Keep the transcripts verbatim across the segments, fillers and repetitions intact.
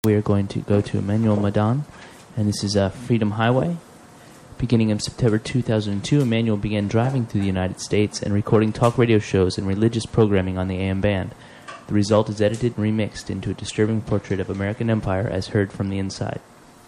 We are going to go to Emmanuel Madan, and this is uh, Freedom Highway. Beginning in September two thousand two, Emmanuel began driving through the United States and recording talk radio shows and religious programming on the A M band. The result is edited and remixed into a disturbing portrait of American empire as heard from the inside.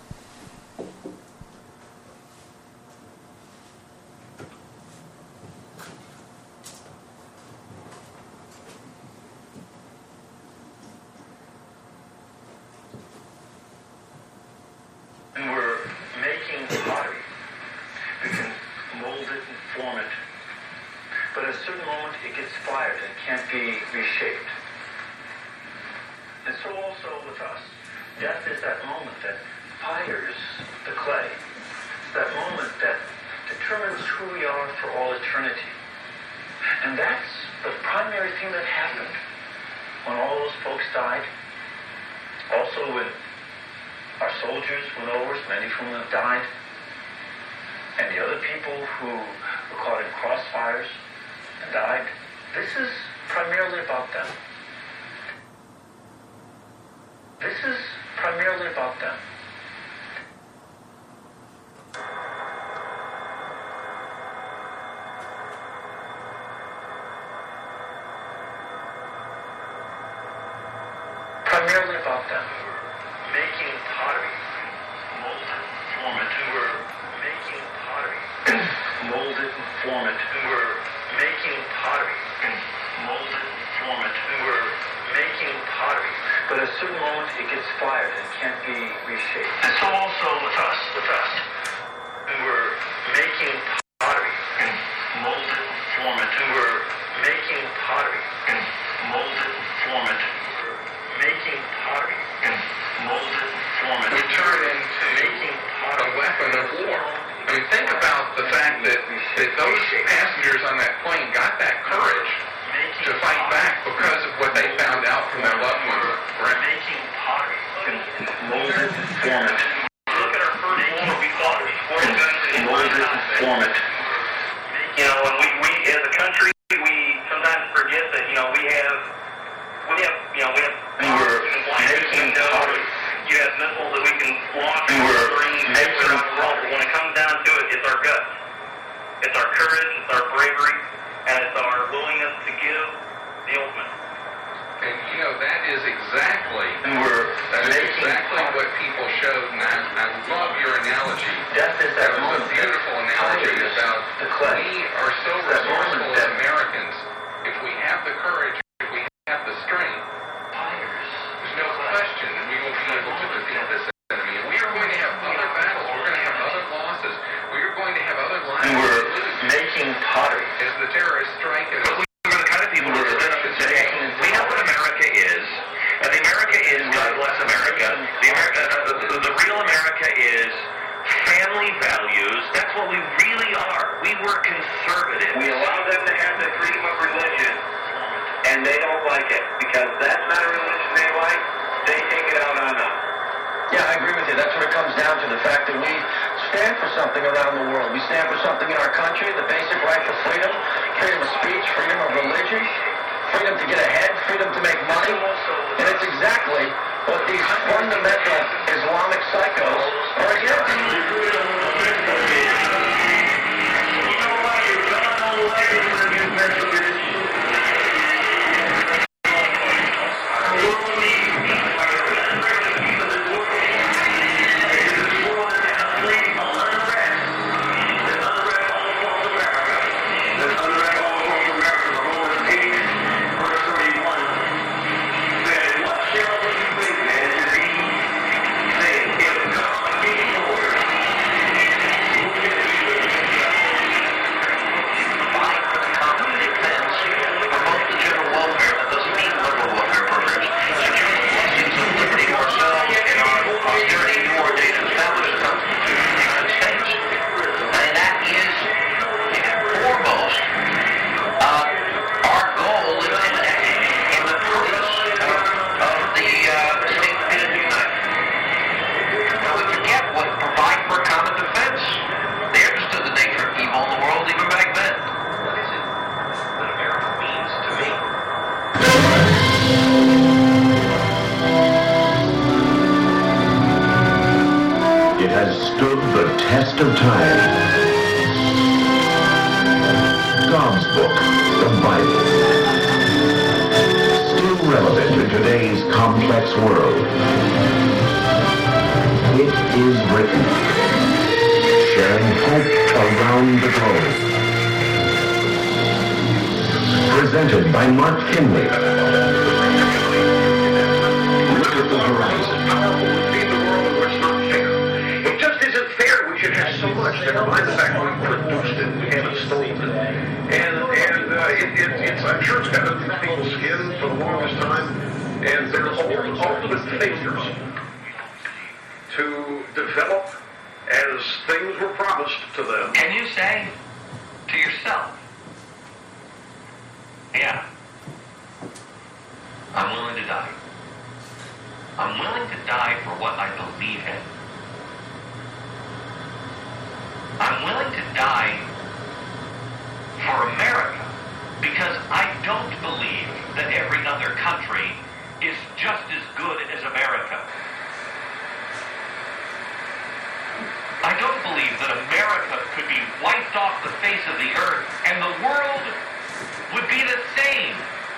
Primarily about them. Making pottery, molded, form it, and we're making pottery, molded, form it, and we're making pottery, molded, form it, and we're making pottery. But at a certain moment, it gets fired and can't be reshaped. And so also with us, with us, and we're making pottery, molded, form it, and we're making pottery, molded, form it. Making pottery, molded, form it. We turn into making a weapon of war. I mean, think about the fact that, that those passengers on that plane got that courage to fight back because of what they found out from their loved ones. Right? Making pottery, molded, form it. Look at our first war we fought before the guns in molded, form it. You know, when we, we as a country, we sometimes forget that, you know, we have We have, you know, we have bombs and making pottery. You have missiles that we can launch and bring nuclear around the world. But when it comes down to it, it's our guts. It's our courage, it's our bravery, and it's our willingness to give the ultimate. And, you know, that is exactly, we're that is exactly what people showed, and I, I love your analogy. Death is that, that was a beautiful analogy about the clay. We are so resourceful as Americans. If we have the courage, have the strength, fires. There's no question that we will be able to defeat this enemy. And we are going to have other battles. We're going to have other losses. We are going to have other lives. And we're making pottery. As the terrorists strike at us. We're the kind of people who stood up and say, we know what America is. And the America is God bless America. The, America, the, the, the real America is family values. That's what we really are. We were conservative. We allow them to have the freedom of religion. And they don't like it, because that's not a religion they like. They take it out on us. Yeah, I agree with you. That's what it comes down to, the fact that we stand for something around the world. We stand for something in our country, the basic right to freedom, freedom of speech, freedom of religion, freedom to get ahead, freedom to make money. And it's exactly what these fundamental Islamic psychos are against. You know why you're gonna let it stood the test of time. God's book, the Bible. Still relevant in today's complex world. It is written, sharing hope around the globe. Presented by Mark Kinley. Look at the horizon. It just isn't fair we should have so much. Never mind the fact we produced it, we haven't stolen it. And, and uh, it, it, it's, I'm sure it's got under people's skin for the longest time. And they're all ultimate failures to develop as things were promised to them. Can you say to yourself, yeah, I'm willing to die. I'm willing to die for what I believe in. I'm willing to die for America because I don't believe that every other country is just as good as America. I don't believe that America could be wiped off the face of the earth and the world would be the same.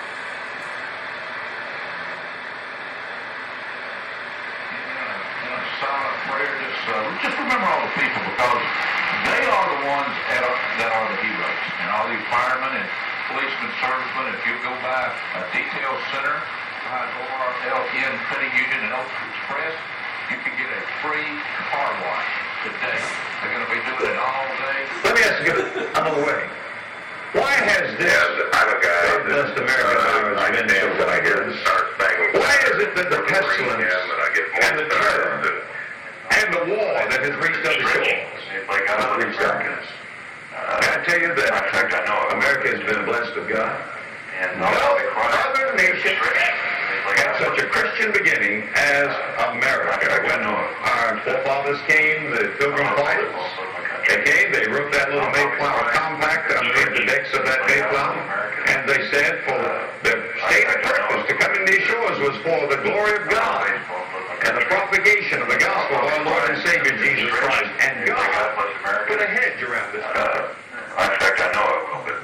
Silent prayer, just, uh, just remember all the people, because they are the ones that are, that are the heroes. And all you firemen and policemen, servicemen, if you go by a detail center behind O R L N Credit Union and Oak Express, you can get a free car wash today. They're going to be doing it all day. Let me ask you another way. Why has this Yeah, I'm a guy God bless America uh, I been get so when I get starts banging. Why is it that the pestilence and, I get and the terror and, and the war that has reached other shores? like I don't reach that. Can I tell you that In fact, I know America has been blessed of God? And No other nation had such a Christian beginning as America. When our forefathers came, the Pilgrim Fathers, they came, they wrote that little Mayflower Compact underneath the decks of that Mayflower, and they said for the stated purpose to come in these shores was for the glory of God and the propagation of the gospel of our Lord and Savior Jesus Christ. And God put a hedge around this country. In fact, I know I will, but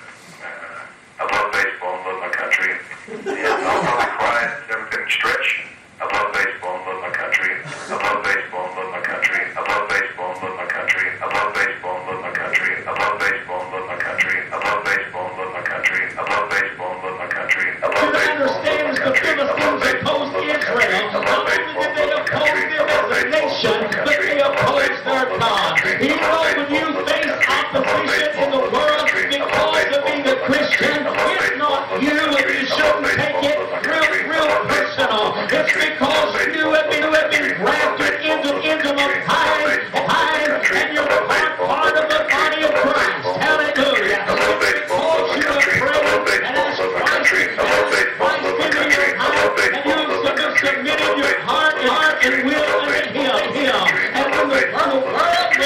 uh, I love baseball and love my country. And I'll probably cry at everything stretch. I love baseball and love my country. I love baseball and love my country. I love baseball and love my country. I love baseball and love my country. I love baseball and love my country. I love baseball and love my country. I love baseball and love my country. I love baseball and love my country. I love baseball and love my country. I love baseball and love my country. I love baseball and love my country. I love baseball and love my country. You know, when you face opposition in the world because of being a Christian, it's not you, and you shouldn't take it real, real personal. It's because you have been, you have been grafted into, into the time, time, and you're part, part of the body of Christ. Hallelujah. It's because you have prayed and asked Christ, Christ into your heart, and you've submitted your heart, heart and will unto Him, Him. And when the, when the world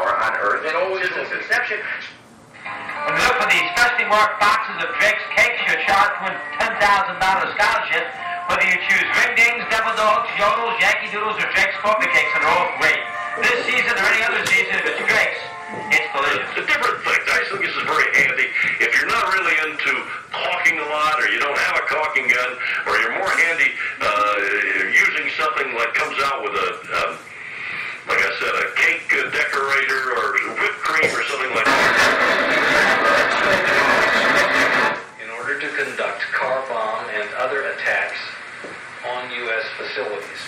power on earth It always since its will be. inception. When you look for these specially marked boxes of Drake's Cakes, you're charged with ten thousand dollars scholarship. Whether you choose Ring Dings, Devil Dogs, Yodels, Yankee Doodles, or Drake's Coffee Cakes, and they're all great. This season or any other season, if it's Drake's, it's delicious. It's a different thing. I think this is very handy. If you're not really into caulking a lot, or you don't have a caulking gun, or you're more handy uh, using something that comes out with a, um, like I said, a cake uh, decorator or whipped cream or something like that. In order to conduct car bomb and other attacks on U S facilities.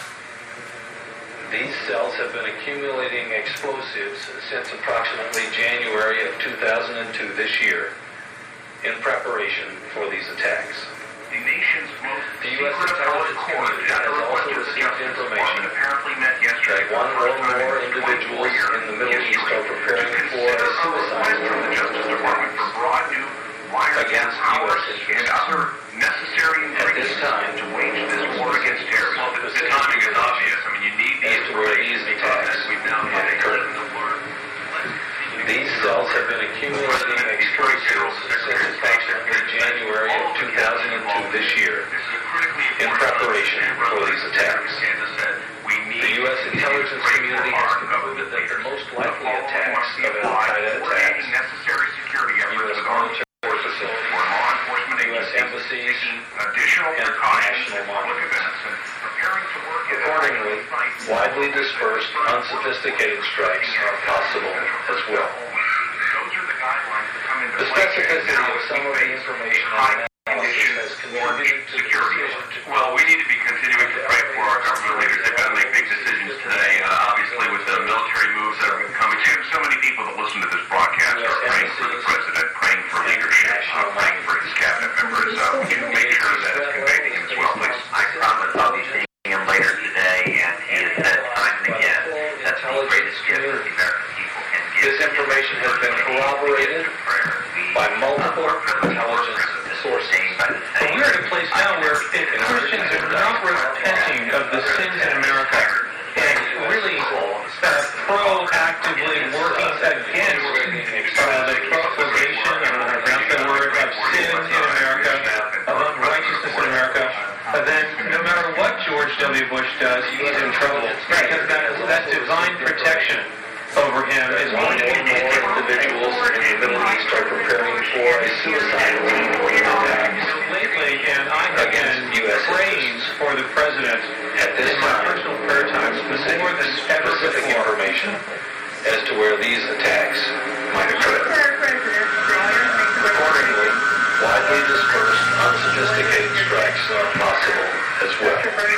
These cells have been accumulating explosives since approximately January of two thousand two this year in preparation for these attacks. The nation's most The U S intelligence community has also received information apparently met yesterday that one or more individuals in the Middle East are preparing for a suicide from the Justice Department for broad new against U S and other necessary At this time, to wage this war against terrorism. Well, the, the timing is obvious. I mean, you need the as to where these attacks we've now might had occur. These cells have been accumulating explosives since approximately January of two thousand two this year in preparation for these attacks. The U S intelligence community has concluded that the most likely attacks of Al-Qaeda attacks, U S military facilities, U S embassies, additional and precautions national in public events and preparing to work in accordingly, widely dispersed, unsophisticated strikes are possible as well. Those are the guidelines that come into The play. specificity of some of the information and analysis has contributed to the decision to Well, we need to be continuing to pray for our government leaders. They've got to make big decisions today. Uh, obviously, with the military moves that are coming to, so many people that listen to this broadcast are praying for the president, praying for leadership, uh, praying for his cabinet members. Uh, would you make sure that it's conveyed to him as well, please? I promise I'll be seeing him later today, and he has said time and again that's the greatest gift that the American people can give. This information has been corroborated by multiple intelligence sources. But we're at a place now where if Christians are not repenting of the sins in America and really uh, proactively working against uh, the propagation or rampant word of sin in America, of unrighteousness in America, uh, then no matter what George W. Bush does, he's in trouble. Because that, that divine protection over him is going to be More individuals in the Middle East are preparing for a suicide attack lately, and I have against been U S praying for the president at this in my time. personal prayer times Specific, more than ever specific before. information as to where these attacks might occur. Accordingly, widely dispersed, unsophisticated strikes are possible as well.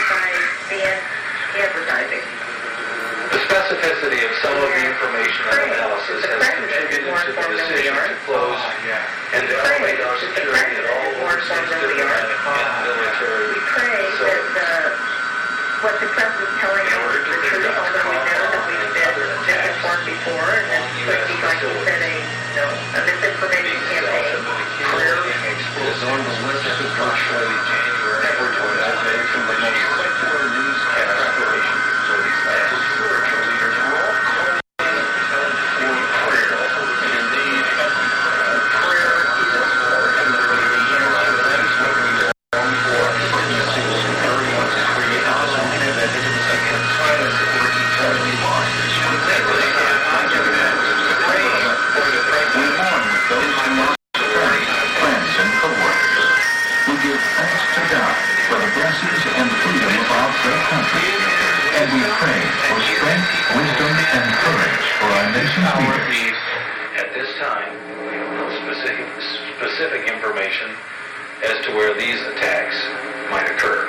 The specificity of some of the information and analysis has contributed to the decision to close and to elevate our security at all overseas diplomatic and military facilities. What the press is telling In us order is to the truth, conduct although we know that we've been other attacks misinformed before, and this could be, like you said, a, you know, a misinformation These cells campaign. have been accumulating explosives since approximately January of two thousand eight from the most secular news and preparation for these attacks. Spiritual leaders were all calling for prayer. And indeed, prayer is ultimately the answer. That is what we long for. Intimacy was very much created. Also, we have that intimacy and silence that we're eternally lost. At this time, I have been praying for the president. We mourn with those who lost friends and co-workers. We give thanks to God for the blessings and freedom of our great country. And we pray for strength, wisdom, and courage for our nation's leaders. At this time, we have no specific, specific information as to where these attacks might occur.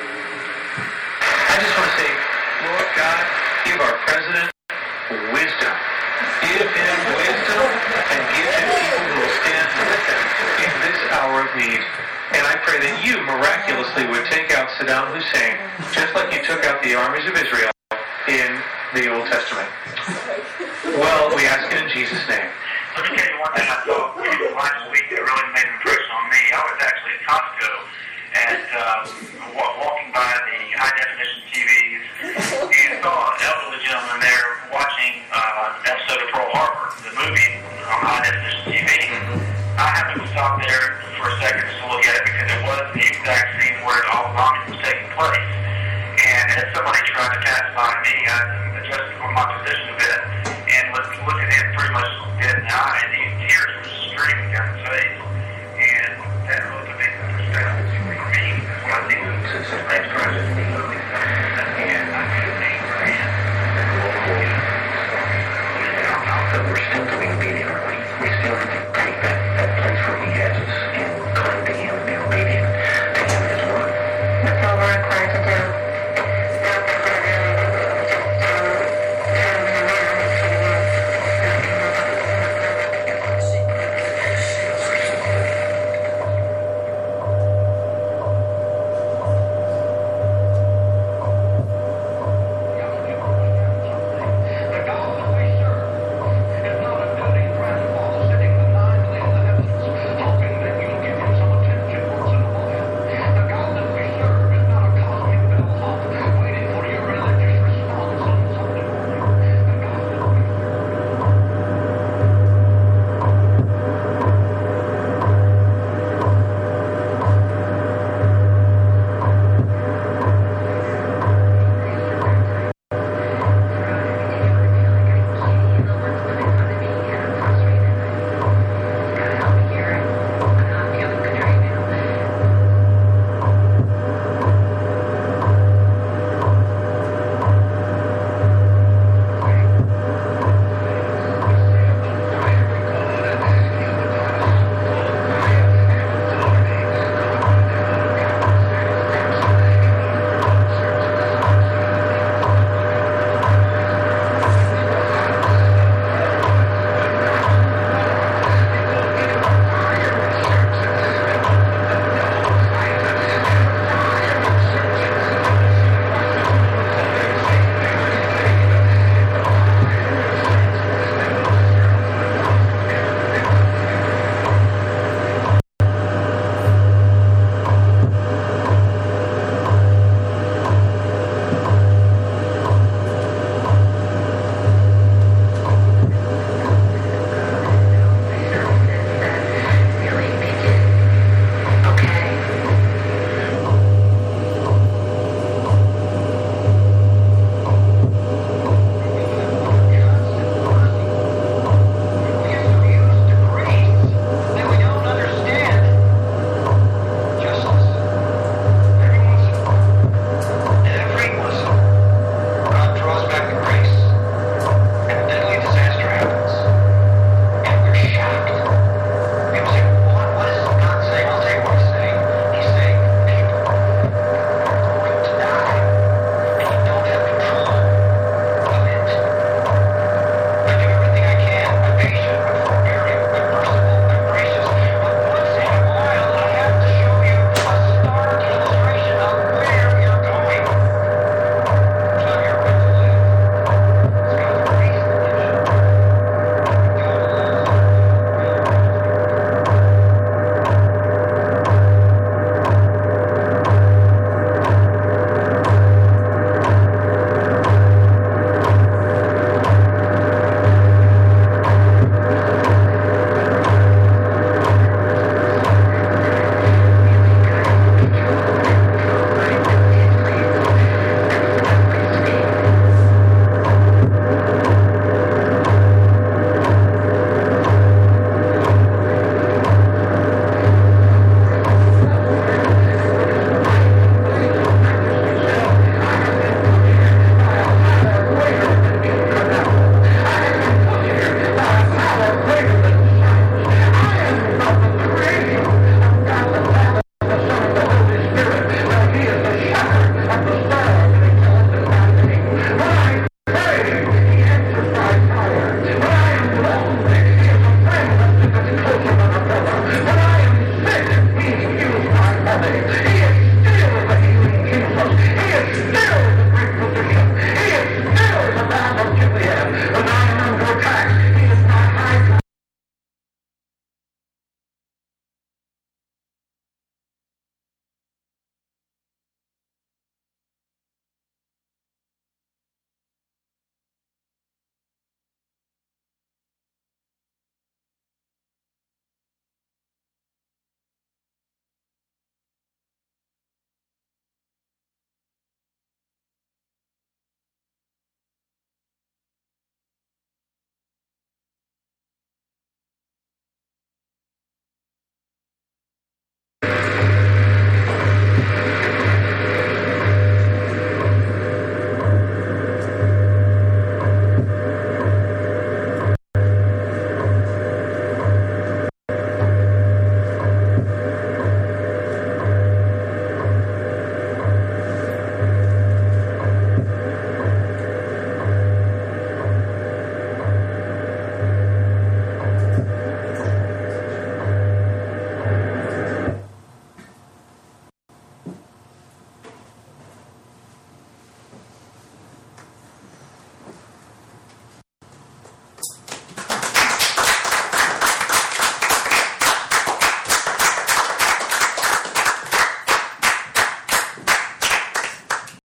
I just want to say, Lord God, give our president wisdom. Give him wisdom and give him people who will stand with him in this hour of need. And I pray that you miraculously would take out Saddam Hussein, just like you took out the armies of Israel in the Old Testament. Well, we ask it in Jesus' name. Let me tell you one thing I saw last week that really made an impression on me. I was actually at Costco and uh, walking by the high-definition T Vs and saw an elderly gentleman there watching uh, an episode of Pro the movie on iNetFish T V, I happened to stop there for a second just to look at it because it was the exact scene where all the bombing was taking place. And as somebody tried to pacify me, I adjusted my position a bit and was looking at him pretty much dead in the eye, and these tears were streaming down his face.